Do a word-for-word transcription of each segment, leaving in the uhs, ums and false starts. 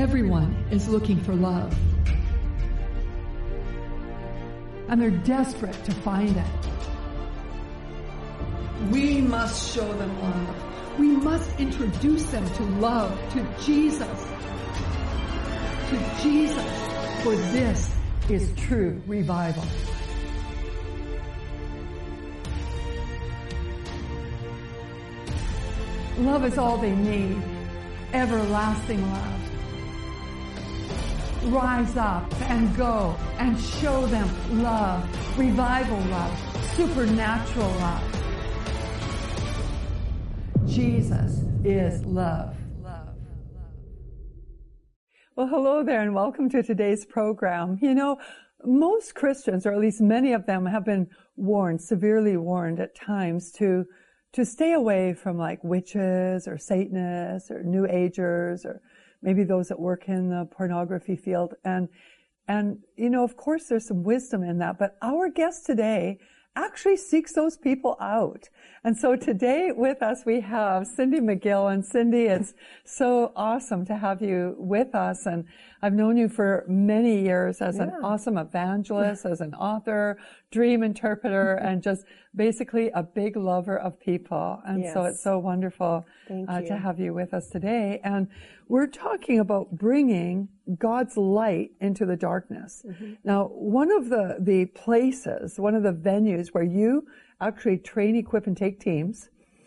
Everyone is looking for love. And they're desperate to find it. We must show them love. We must introduce them to love, to Jesus. To Jesus. For this is true revival. Love is all they need. Everlasting love. Rise up and go and show them love, revival love, supernatural love. Jesus is love. Well, hello there and welcome to today's program. You know, most Christians, or at least many of them, have been warned, severely warned at times to to stay away from like witches or Satanists or New Agers or maybe those that work in the pornography field. And, and, you know, of course there's some wisdom in that, but our guest today actually seeks those people out. And so today with us we have Cindy McGill. And Cindy, it's so awesome to have you with us. And I've known you for many years as yeah. an awesome evangelist, as an author, dream interpreter, and just basically a big lover of people. And yes. so it's so wonderful uh, to have you with us today. And we're talking about bringing God's light into the darkness. Mm-hmm. Now, one of the, the places, one of the venues where you actually train, equip, and take teams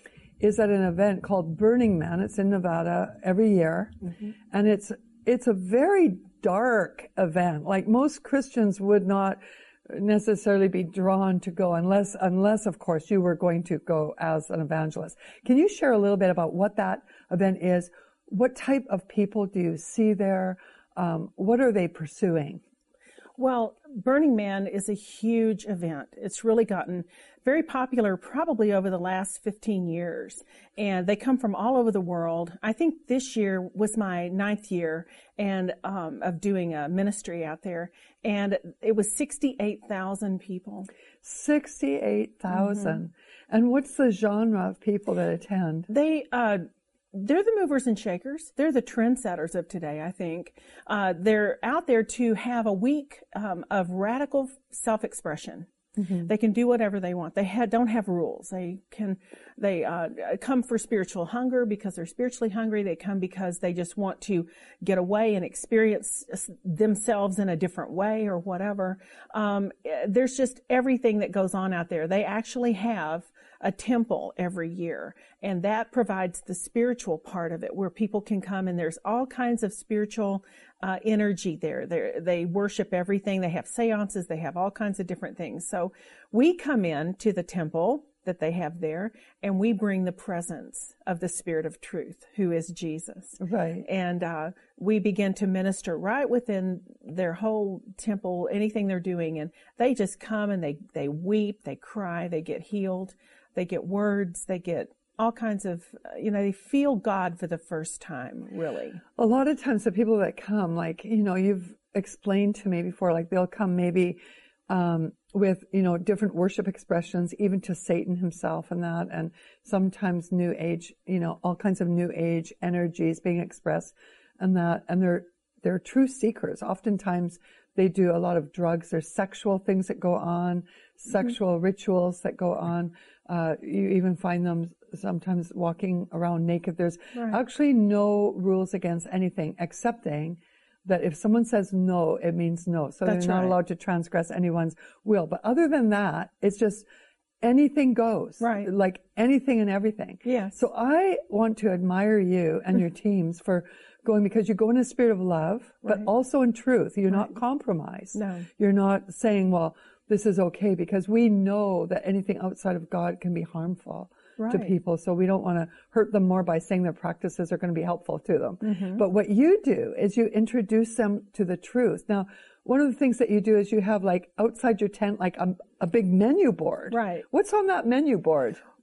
is at an event called Burning Man. It's in Nevada every year. Mm-hmm. And it's, it's a very dark event. Like most Christians would not necessarily be drawn to go unless, unless of course you were going to go as an evangelist. Can you share a little bit about what that event is? What type of people do you see there? Um, what are they pursuing? Well, Burning Man is a huge event. It's really gotten very popular probably over the last fifteen years. And they come from all over the world. I think this year was my ninth year and um, of doing a ministry out there. And it was sixty-eight thousand people. sixty-eight thousand. Mm-hmm. And what's the genre of people that attend? They... Uh, They're the movers and shakers. They're the trendsetters of today, I think. Uh, they're out there to have a week um, of radical self-expression. Mm-hmm. They can do whatever they want. They ha- don't have rules. They can, they uh, come for spiritual hunger because they're spiritually hungry. They come because they just want to get away and experience themselves in a different way or whatever. Um, there's just everything that goes on out there. They actually have a temple every year, and that provides the spiritual part of it where people can come and there's all kinds of spiritual uh, energy there. They're, they worship everything. They have seances. They have all kinds of different things. So we come in to the temple that they have there and we bring the presence of the Spirit of truth, who is Jesus. Right. And uh, we begin to minister right within their whole temple, anything they're doing, and they just come and they, they weep, they cry, they get healed. They get words, they get all kinds of, you know, they feel God for the first time, really. A lot of times the people that come, like, you know, you've explained to me before, like they'll come maybe um, with, you know, different worship expressions, even to Satan himself and that, and sometimes New Age, you know, all kinds of New Age energies being expressed and that, and they're, they're true seekers. Oftentimes they do a lot of drugs. There's sexual things that go on, sexual mm-hmm. rituals that go on. Uh, you even find them sometimes walking around naked. There's right. actually no rules against anything, excepting that if someone says no, it means no. So That's they're not right. allowed to transgress anyone's will. But other than that, it's just anything goes. Right. Like anything and everything. Yes. So I want to admire you and your teams for going, because you go in a spirit of love, right. but also in truth. You're right. not compromised. No. You're not saying, well, this is okay, because we know that anything outside of God can be harmful right. to people. So we don't want to hurt them more by saying their practices are going to be helpful to them. Mm-hmm. But what you do is you introduce them to the truth. Now, one of the things that you do is you have like outside your tent, like a, a big menu board. Right. What's on that menu board?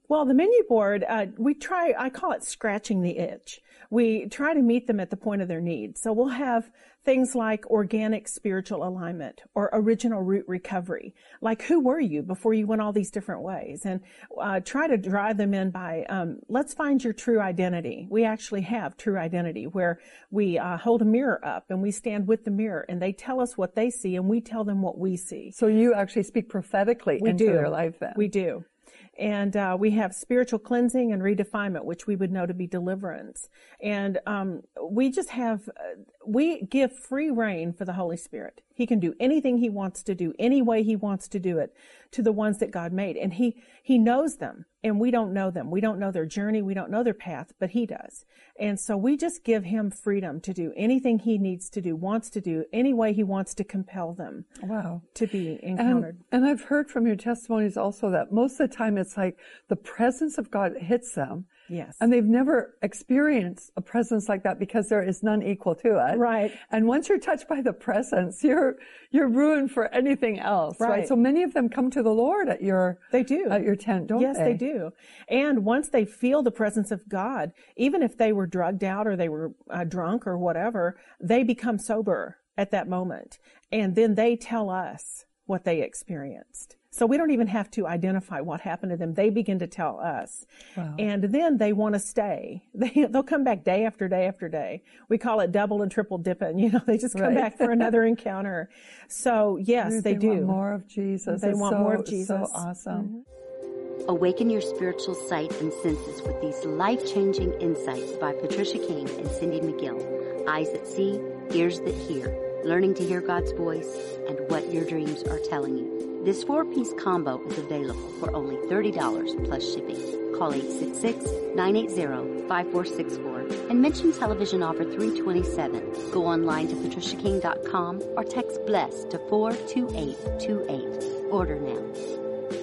Well, the menu board, uh, we try, I call it scratching the itch. We try to meet them at the point of their need. So we'll have things like organic spiritual alignment or original root recovery. Like, who were you before you went all these different ways? And uh, try to drive them in by, um, let's find your true identity. We actually have true identity where we uh, hold a mirror up and we stand with the mirror and they tell us what they see and we tell them what we see. So you actually speak prophetically we into do. their life then. We do. And uh, we have spiritual cleansing and redefinement, which we would know to be deliverance. And um, we just have, uh, we give free reign for the Holy Spirit. He can do anything he wants to do, any way he wants to do it, to the ones that God made. And he, he knows them, and we don't know them. We don't know their journey. We don't know their path, but he does. And so we just give him freedom to do anything he needs to do, wants to do, any way he wants to compel them. Wow. To be encountered. And, and I've heard from your testimonies also that most of the time it's like the presence of God hits them. Yes. And they've never experienced a presence like that because there is none equal to it. Right. And once you're touched by the presence, you're, you're ruined for anything else. Right. right? So many of them come to the Lord at your, they do. at your tent, don't yes, they? Yes, they do. And once they feel the presence of God, even if they were drugged out or they were uh, drunk or whatever, they become sober at that moment. And then they tell us what they experienced. So we don't even have to identify what happened to them. They begin to tell us. Wow. And then they want to stay. They, they'll come back day after day after day. We call it double and triple dipping. You know, they just come right. back for another encounter. So yes, they, they, they do. Want more of Jesus. They it's want so, more of Jesus. So awesome. Mm-hmm. Awaken your spiritual sight and senses with these life-changing insights by Patricia King and Cindy McGill. Eyes that see, ears that hear. Learning to hear God's voice and what your dreams are telling you. This four-piece combo is available for only thirty dollars plus shipping. Call eight six six, nine eight zero, five four six four and mention television offer three twenty-seven. Go online to patricia king dot com or text BLESS to four two eight two eight. Order now.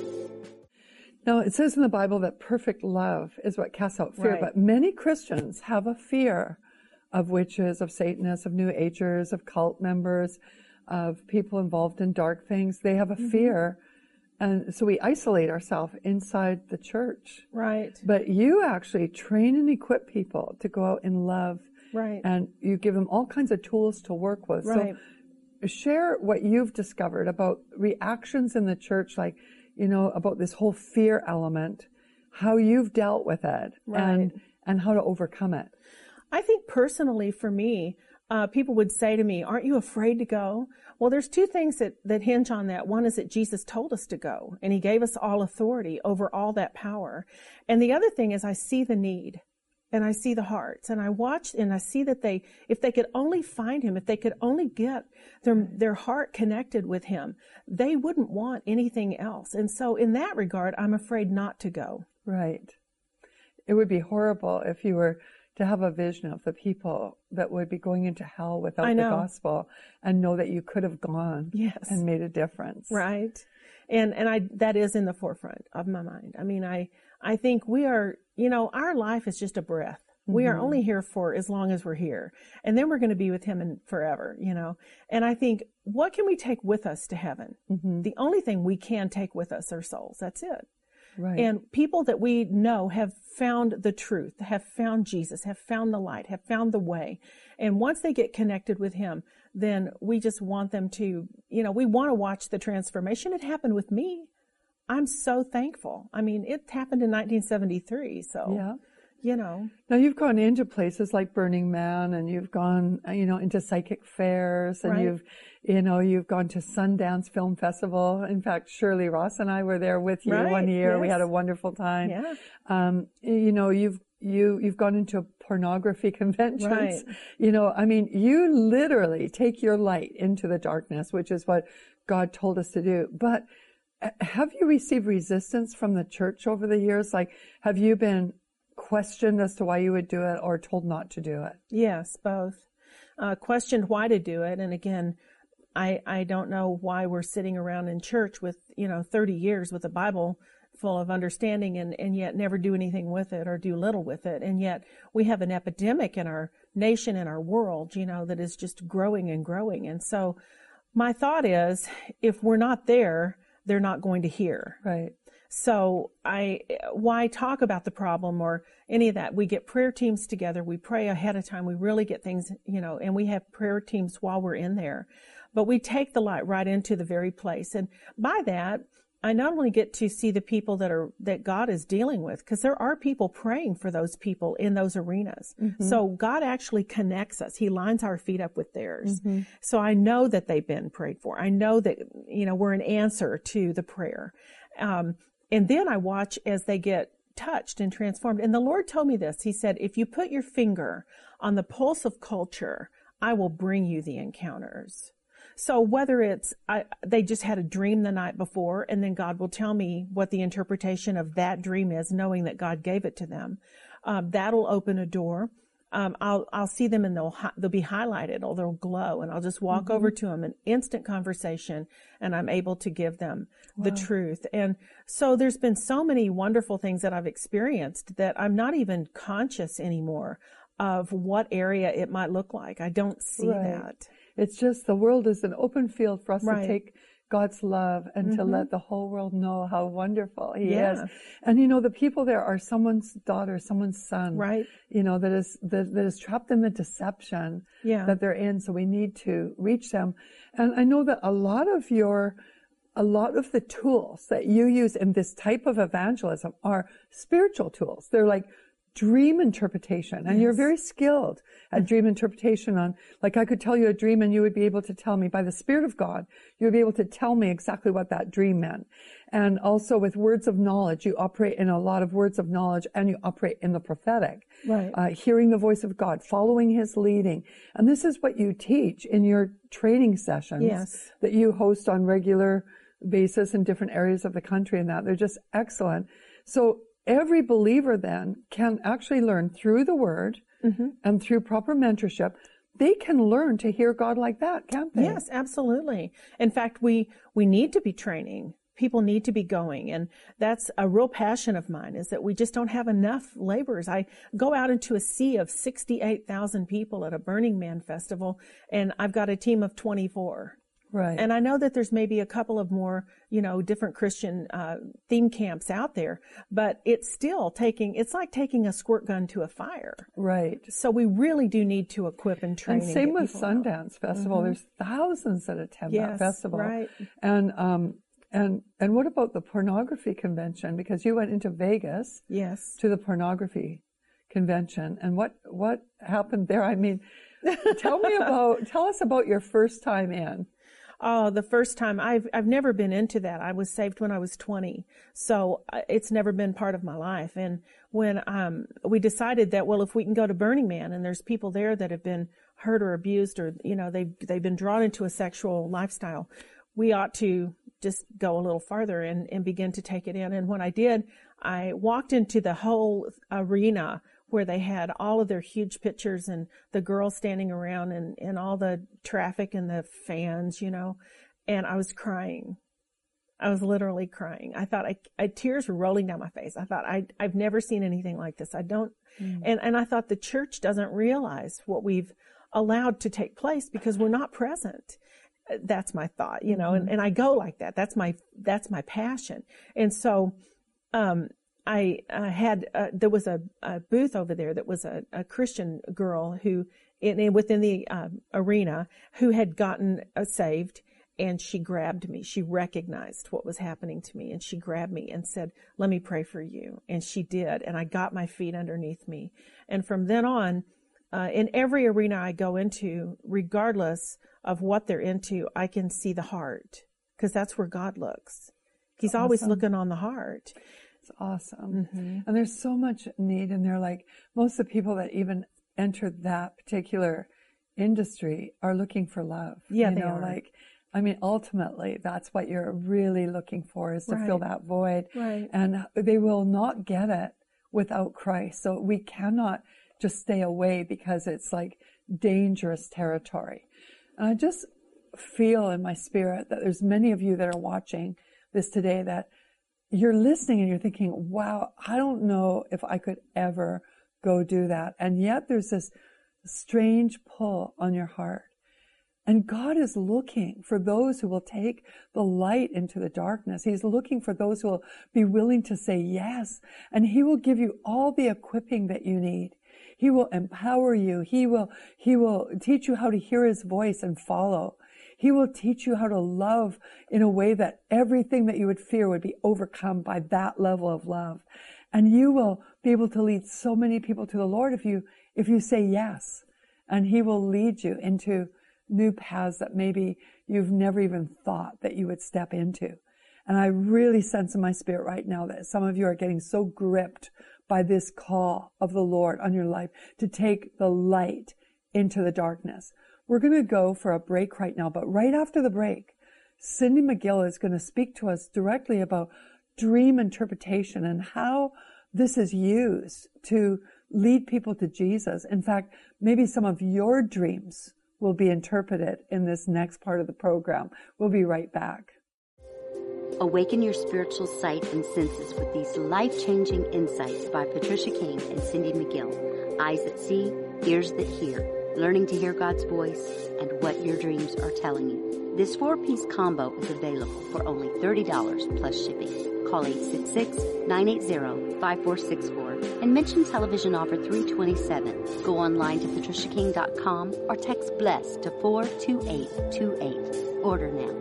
Now, it says in the Bible that perfect love is what casts out fear, right. but many Christians have a fear of witches, of Satanists, of New Agers, of cult members, of people involved in dark things. They have a mm-hmm. fear. And so we isolate ourselves inside the church. Right. But you actually train and equip people to go out in love. Right. And you give them all kinds of tools to work with. Right. So share what you've discovered about reactions in the church, like, you know, about this whole fear element, how you've dealt with it right. and, and how to overcome it. I think personally for me, uh, people would say to me, aren't you afraid to go? Well, there's two things that, that hinge on that. One is that Jesus told us to go, and he gave us all authority over all that power. And the other thing is I see the need, and I see the hearts, and I watch, and I see that they, if they could only find him, if they could only get their, their heart connected with him, they wouldn't want anything else. And so in that regard, I'm afraid not to go. Right. It would be horrible if you were to have a vision of the people that would be going into hell without the gospel and know that you could have gone yes. and made a difference. Right. And, and I, that is in the forefront of my mind. I mean, I, I think we are, you know, our life is just a breath. Mm-hmm. We are only here for as long as we're here. And then we're going to be with him in forever, you know. And I think, what can we take with us to heaven? Mm-hmm. The only thing we can take with us are souls. That's it. Right. And people that we know have found the truth, have found Jesus, have found the light, have found the way. And once they get connected with him, then we just want them to, you know, we want to watch the transformation. It happened with me. I'm so thankful. I mean, it happened in nineteen seventy-three. So, yeah. you know. Now you've gone into places like Burning Man, and you've gone, you know, into psychic fairs, and right. you've, you know, you've gone to Sundance Film Festival. In fact, Shirley Ross and I were there with you right. one year. Yes. We had a wonderful time. Yeah. Um, you know, you've, you, you've gone into pornography conventions. Right. You know, I mean, you literally take your light into the darkness, which is what God told us to do. But have you received resistance from the church over the years? Like, have you been questioned as to why you would do it or told not to do it? Yes, both. Uh, questioned why to do it. And again, I, I don't know why we're sitting around in church with, you know, thirty years with a Bible full of understanding and, and yet never do anything with it or do little with it. And yet we have an epidemic in our nation, in our world, you know, that is just growing and growing. And so my thought is, if we're not there, they're not going to hear. Right. So I, why talk about the problem or any of that? We get prayer teams together. We pray ahead of time. We really get things, you know, and we have prayer teams while we're in there. But we take the light right into the very place. And by that, I not only get to see the people that are, that God is dealing with, because there are people praying for those people in those arenas. Mm-hmm. So God actually connects us. He lines our feet up with theirs. Mm-hmm. So I know that they've been prayed for. I know that, you know, we're an answer to the prayer. Um, and then I watch as they get touched and transformed. And the Lord told me this. He said, if you put your finger on the pulse of culture, I will bring you the encounters. So whether it's, I, they just had a dream the night before, and then God will tell me what the interpretation of that dream is, knowing that God gave it to them. Um, that'll open a door. Um, I'll, I'll see them and they'll, they'll be highlighted or they'll glow, and I'll just walk mm-hmm. over to them, an instant conversation, and I'm able to give them wow. the truth. And so there's been so many wonderful things that I've experienced that I'm not even conscious anymore of what area it might look like. I don't see right. that. It's just the world is an open field for us right. to take God's love and mm-hmm. to let the whole world know how wonderful He yeah. is. And you know, the people there are someone's daughter, someone's son, right? You know, that is that, that is trapped in the deception yeah. that they're in. So we need to reach them. And I know that a lot of your, a lot of the tools that you use in this type of evangelism are spiritual tools. They're like dream interpretation, and yes. you're very skilled at dream interpretation. On, like, I could tell you a dream and you would be able to tell me by the Spirit of God, you would be able to tell me exactly what that dream meant. And also with words of knowledge, you operate in a lot of words of knowledge, and you operate in the prophetic, right. uh, hearing the voice of God, following His leading. And this is what you teach in your training sessions yes. that you host on regular basis in different areas of the country, and that they're just excellent. So every believer then can actually learn through the Word mm-hmm. and through proper mentorship. They can learn to hear God like that, can't they? Yes, absolutely. In fact, we, we need to be training. People need to be going. And that's a real passion of mine, is that we just don't have enough laborers. I go out into a sea of sixty-eight thousand people at a Burning Man festival, and I've got a team of twenty-four. Right. And I know that there's maybe a couple of more, you know, different Christian uh, theme camps out there, but it's still taking, it's like taking a squirt gun to a fire. Right. So we really do need to equip and train. And and same with out. Sundance Festival. Mm-hmm. There's thousands that attend yes, that festival. Right. And, um, and, and what about the pornography convention? Because you went into Vegas. Yes. To the pornography convention. And what, what happened there? I mean, tell me about, tell us about your first time in. Oh, the first time, I've I've never been into that. I was saved when I was twenty, so it's never been part of my life. And when um we decided that, well, if we can go to Burning Man and there's people there that have been hurt or abused, or you know they've they've been drawn into a sexual lifestyle, we ought to just go a little farther and and begin to take it in. And when I did, I walked into the whole arena where they had all of their huge pictures and the girls standing around and, and all the traffic and the fans, you know, and I was crying. I was literally crying. I thought I, I tears were rolling down my face. I thought I, I've never seen anything like this. I don't, mm. and, and I thought the church doesn't realize what we've allowed to take place because we're not present. That's my thought, you know, mm-hmm. and, and I go like that. That's my, that's my passion. And so, um, I uh, had, uh, there was a, a booth over there that was a, a Christian girl who, in, in within the uh, arena, who had gotten uh, saved, and she grabbed me. She recognized what was happening to me, and she grabbed me and said, "Let me pray for you." And she did, and I got my feet underneath me. And from then on, uh, in every arena I go into, regardless of what they're into, I can see the heart, because that's where God looks. He's awesome. Always looking on the heart. It's awesome. Mm-hmm. And there's so much need in there. Like, most of the people that even enter that particular industry are looking for love. Yeah, you they know, are. Like, I mean, ultimately, that's what you're really looking for, is to right. fill that void. Right. And they will not get it without Christ. So we cannot just stay away because it's like dangerous territory. And I just feel in my spirit that there's many of you that are watching this today that you're listening and you're thinking, wow, I don't know if I could ever go do that. And yet there's this strange pull on your heart. And God is looking for those who will take the light into the darkness. He's looking for those who will be willing to say yes. And He will give you all the equipping that you need. He will empower you. He will, He will teach you how to hear His voice and follow. He will teach you how to love in a way that everything that you would fear would be overcome by that level of love. And you will be able to lead so many people to the Lord if you, if you say yes. And He will lead you into new paths that maybe you've never even thought that you would step into. And I really sense in my spirit right now that some of you are getting so gripped by this call of the Lord on your life to take the light into the darkness. We're going to go for a break right now, but right after the break, Cindy McGill is going to speak to us directly about dream interpretation and how this is used to lead people to Jesus. In fact, maybe some of your dreams will be interpreted in this next part of the program. We'll be right back. Awaken your spiritual sight and senses with these life-changing insights by Patricia King and Cindy McGill. Eyes that see, ears that hear, learning to hear God's voice and what your dreams are telling you. This four-piece combo is available for only thirty dollars plus shipping. Call eight six six, nine eight zero, five four six four and mention television offer three twenty-seven. Go online to patricia king dot com or text BLESS to four two eight two eight. Order now.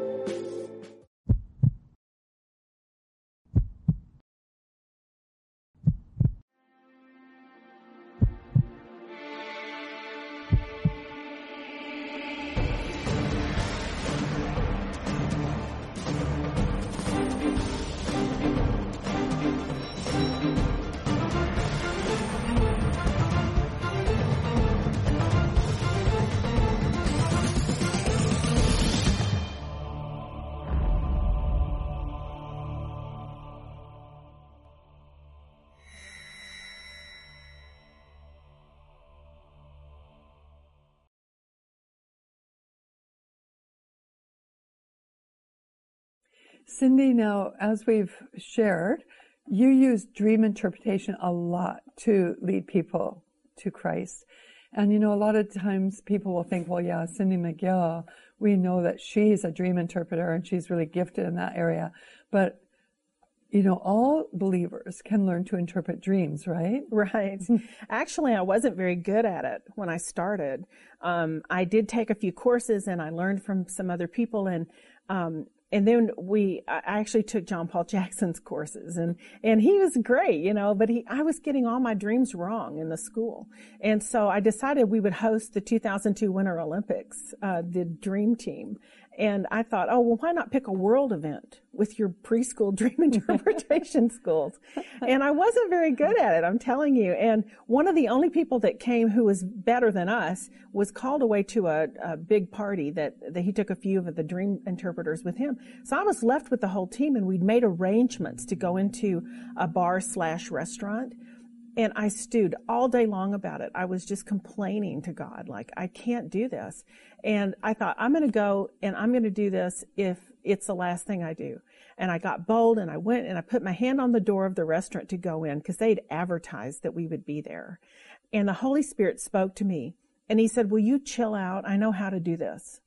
Cindy, now, as we've shared, you use dream interpretation a lot to lead people to Christ. And, you know, a lot of times people will think, well, yeah, Cindy McGill, we know that she's a dream interpreter and she's really gifted in that area. But, you know, all believers can learn to interpret dreams, right? Right. Actually, I wasn't very good at it when I started. Um, I did take a few courses and I learned from some other people, and um, And then we, I actually took John Paul Jackson's courses, and, and he was great, you know, but he, I was getting all my dreams wrong in the school. And so I decided we would host the two thousand two Winter Olympics, uh, the Dream Team. And I thought, oh, well, why not pick a world event with your preschool dream interpretation schools? And I wasn't very good at it, I'm telling you. And one of the only people that came who was better than us was called away to a, a big party that, that he took a few of the dream interpreters with him. So I was left with the whole team, and we'd made arrangements to go into a bar slash restaurant. And I stewed all day long about it. I was just complaining to God, like, I can't do this. And I thought, I'm going to go and I'm going to do this if it's the last thing I do. And I got bold and I went and I put my hand on the door of the restaurant to go in because they'd advertised that we would be there. And the Holy Spirit spoke to me and He said, will you chill out? I know how to do this.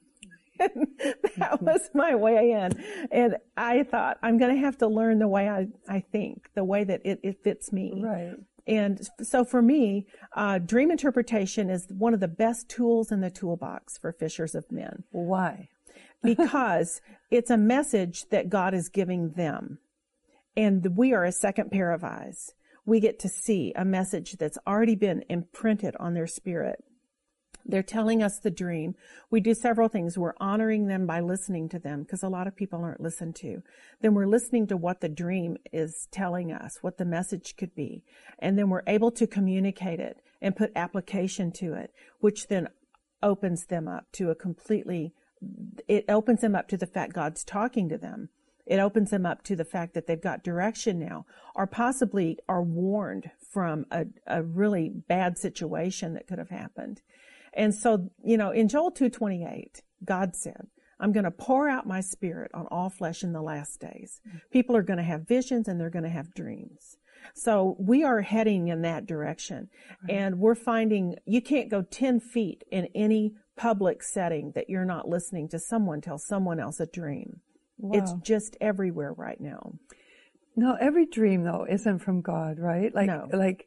That was my way in. And I thought, I'm going to have to learn the way I, I think, the way that it, it fits me. Right. And so for me, uh, dream interpretation is one of the best tools in the toolbox for fishers of men. Why? Because it's a message that God is giving them. And we are a second pair of eyes. We get to see a message that's already been imprinted on their spirit. They're telling us the dream. We do several things. We're honoring them by listening to them, because a lot of people aren't listened to. Then we're listening to what the dream is telling us, what the message could be. And then we're able to communicate it and put application to it, which then opens them up to a completely, it opens them up to the fact God's talking to them. It opens them up to the fact that they've got direction now, or possibly are warned from a, a really bad situation that could have happened. And so, you know, in Joel two twenty-eight, God said, I'm going to pour out my spirit on all flesh in the last days. People are going to have visions and they're going to have dreams. So we are heading in that direction. Right. And we're finding you can't go ten feet in any public setting that you're not listening to someone tell someone else a dream. Wow. It's just everywhere right now. No, every dream though isn't from God, right? Like, No. like,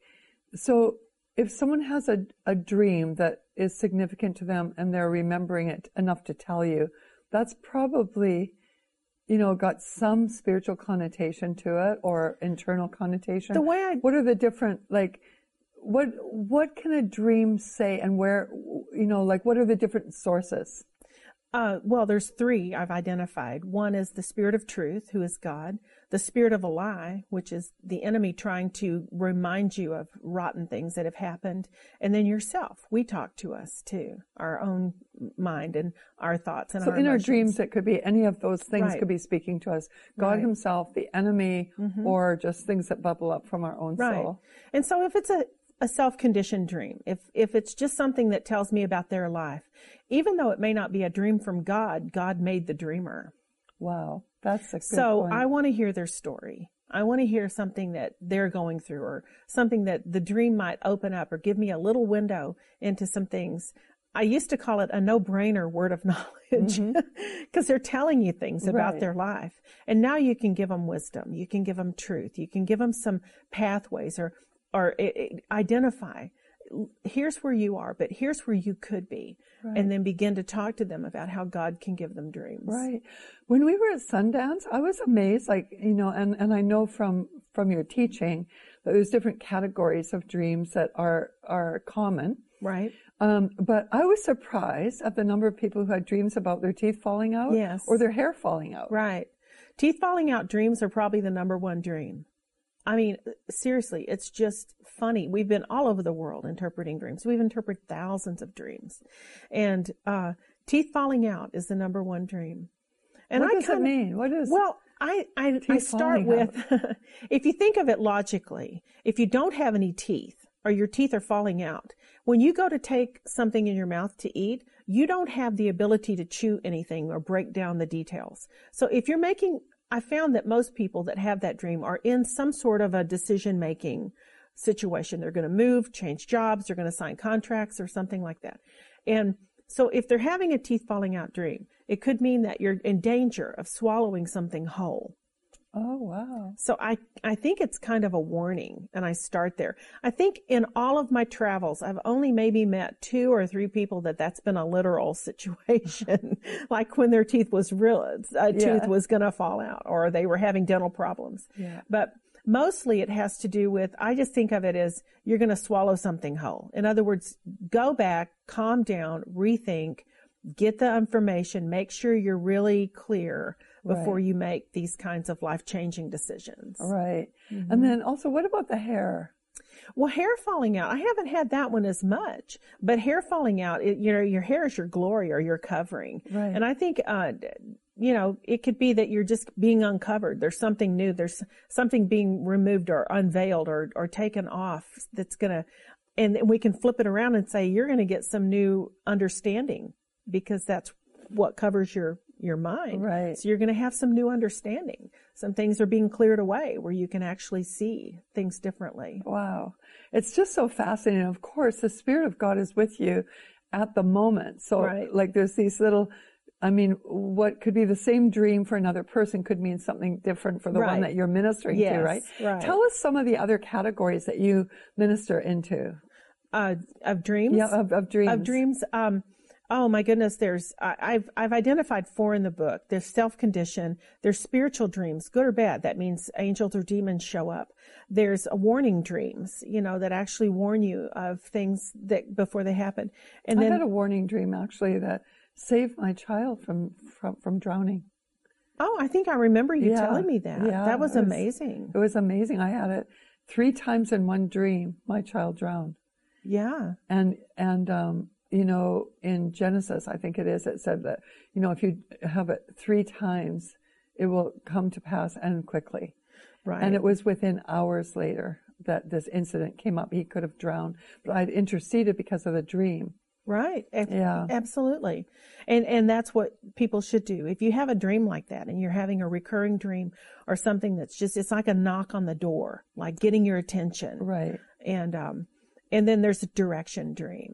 so if someone has a, a dream that is significant to them and they're remembering it enough to tell you, that's probably, you know, got some spiritual connotation to it or internal connotation. The way I, What are the different, like, what, what can a dream say and where, you know, like, what are the different sources? Uh, well, there's three I've identified. One is the spirit of truth, who is God. The spirit of a lie, which is the enemy trying to remind you of rotten things that have happened. And then yourself. We talk to us too, our own mind and our thoughts and So our in our emotions. dreams, it could be any of those things Right. could be speaking to us. God Right. himself, the enemy, Mhm. or just things that bubble up from our own Right. soul. And so if it's a, a self-conditioned dream, if, if it's just something that tells me about their life, even though it may not be a dream from God, God made the dreamer. Wow. That's a good So point. I want to hear their story. I want to hear something that they're going through or something that the dream might open up or give me a little window into some things. I used to call it a no-brainer word of knowledge because they're telling you things about Right. their life. And now you can give them wisdom. You can give them truth. You can give them some pathways or, or i- i- identify. Here's where you are, but here's where you could be. Right. And then begin to talk to them about how God can give them dreams. Right. When we were at Sundance, I was amazed, like, you know, and, and I know from, from your teaching that there's different categories of dreams that are, are common. Right. Um, but I was surprised at the number of people who had dreams about their teeth falling out Yes. or their hair falling out. Right. Teeth falling out dreams are probably the number one dream. I mean, seriously, it's just funny. We've been all over the world interpreting dreams. We've interpreted thousands of dreams. And uh, teeth falling out is the number one dream. And what I does kinda, it mean? What is Well, I, I, I teeth start falling with, if you think of it logically, if you don't have any teeth or your teeth are falling out, when you go to take something in your mouth to eat, you don't have the ability to chew anything or break down the details. So if you're making, I found that most people that have that dream are in some sort of a decision-making situation. They're going to move, change jobs, they're going to sign contracts or something like that. And so if they're having a teeth falling out dream, it could mean that you're in danger of swallowing something whole. Oh, wow. So I, I think it's kind of a warning, and I start there. I think in all of my travels, I've only maybe met two or three people that that's been a literal situation, like when their teeth was real, a Yeah. tooth was going to fall out, or they were having dental problems. Yeah. But mostly it has to do with, I just think of it as you're going to swallow something whole. In other words, go back, calm down, rethink, get the information, make sure you're really clear before Right. you make these kinds of life-changing decisions. Right. Mm-hmm. And then also, what about the hair? Well, hair falling out, I haven't had that one as much, but hair falling out, it, you know, your hair is your glory or your covering. Right. And I think, uh, you know, it could be that you're just being uncovered. There's something new. There's something being removed or unveiled or, or taken off that's going to, and we can flip it around and say, you're going to get some new understanding because that's what covers your your mind. Right. So you're going to have some new understanding. Some things are being cleared away where you can actually see things differently. Wow. It's just so fascinating. Of course, the Spirit of God is with you at the moment. So Right. like there's these little, I mean, what could be the same dream for another person could mean something different for the Right. one that you're ministering Yes, to, right? right. Tell us some of the other categories that you minister into. Uh, of dreams? Yeah, of, of dreams. Of dreams. Um, oh my goodness, there's, I, I've, I've identified four in the book. There's self-condition. There's spiritual dreams, good or bad. That means angels or demons show up. There's a warning dreams, you know, that actually warn you of things that before they happen. And I then, had a warning dream actually that saved my child from, from, from drowning. oh, I think I remember you Yeah, telling me that. yeah, that was it was- amazing. It was amazing. I had it three times in one dream. My child drowned. Yeah. And, and, um, you know, in Genesis, I think it is, it said that, you know, if you have it three times, it will come to pass and quickly. Right. And it was within hours later that this incident came up. He could have drowned, but I'd interceded because of the dream. Right. Ab- Yeah. Absolutely. And and that's what people should do. If you have a dream like that and you're having a recurring dream or something that's just, it's like a knock on the door, like getting your attention. Right. And um and then there's direction dreams.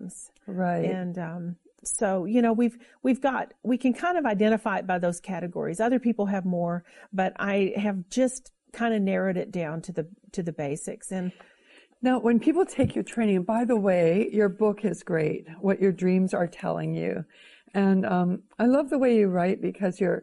Right. And, um, so, you know, we've, we've got, we can kind of identify it by those categories. Other people have more, but I have just kind of narrowed it down to the, to the basics. And now, when people take your training, and by the way, your book is great, What Your Dreams Are Telling You. And, um, I love the way you write because you're,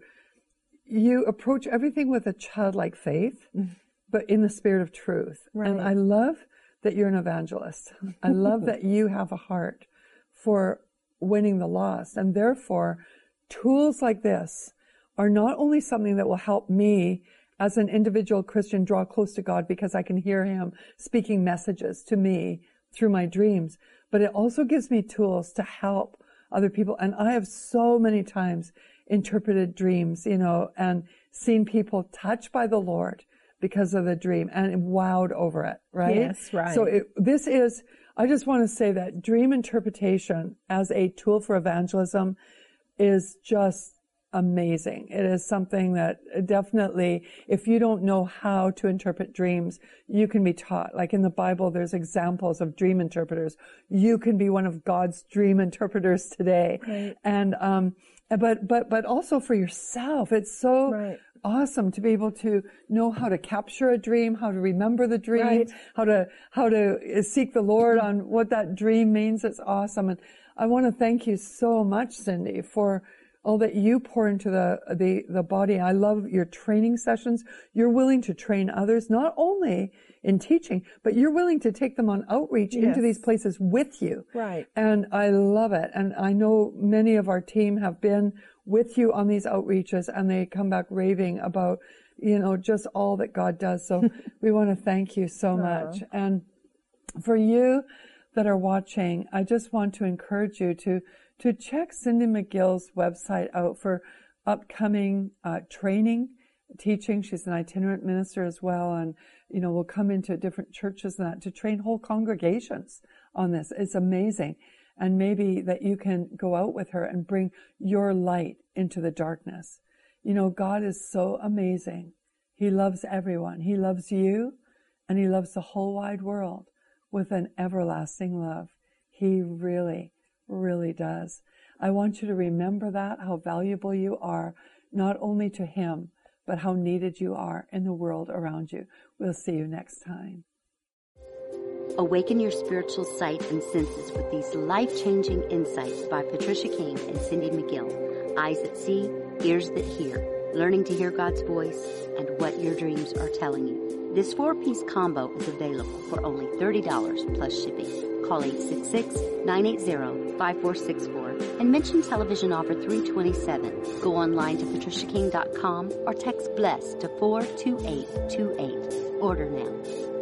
you approach everything with a childlike faith, but in the spirit of truth. Right. And I love that you're an evangelist. I love that you have a heart for winning the lost. And therefore, tools like this are not only something that will help me as an individual Christian draw close to God because I can hear him speaking messages to me through my dreams, but it also gives me tools to help other people. And I have so many times interpreted dreams, you know, and seen people touched by the Lord because of the dream and wowed over it, right? Yes, right. So it, this is, I just want to say that dream interpretation as a tool for evangelism is just amazing. It is something that definitely, if you don't know how to interpret dreams, you can be taught. Like in the Bible, there's examples of dream interpreters. You can be one of God's dream interpreters today. Right. And, um, but, but, but also for yourself, it's so Right. awesome to be able to know how to capture a dream, how to remember the dream, Right. how to, how to seek the Lord on what that dream means. It's awesome. And I want to thank you so much, Cindy, for all that you pour into the, the, the body. I love your training sessions. You're willing to train others, not only in teaching, but you're willing to take them on outreach Yes. into these places with you. Right. And I love it. And I know many of our team have been with you on these outreaches and they come back raving about, you know, just all that God does. So we want to thank you so much. And for you that are watching, I just want to encourage you to to check Cindy McGill's website out for upcoming uh, training, teaching. She's an itinerant minister as well, and you know will come into different churches and that to train whole congregations on this. It's amazing, and maybe that you can go out with her and bring your light into the darkness. You know, God is so amazing. He loves everyone. He loves you, and He loves the whole wide world with an everlasting love. He really really does. I want you to remember that, how valuable you are, not only to Him, but how needed you are in the world around you. We'll see you next time. Awaken your spiritual sight and senses with these life-changing insights by Patricia King and Cindy McGill. Eyes that see, ears that hear, learning to hear God's voice and what your dreams are telling you. This four-piece combo is available for only thirty dollars plus shipping. Call eight six six, nine eight zero, five four six four and mention television offer three twenty-seven. Go online to patricia king dot com or text BLESS to four two eight two eight. Order now.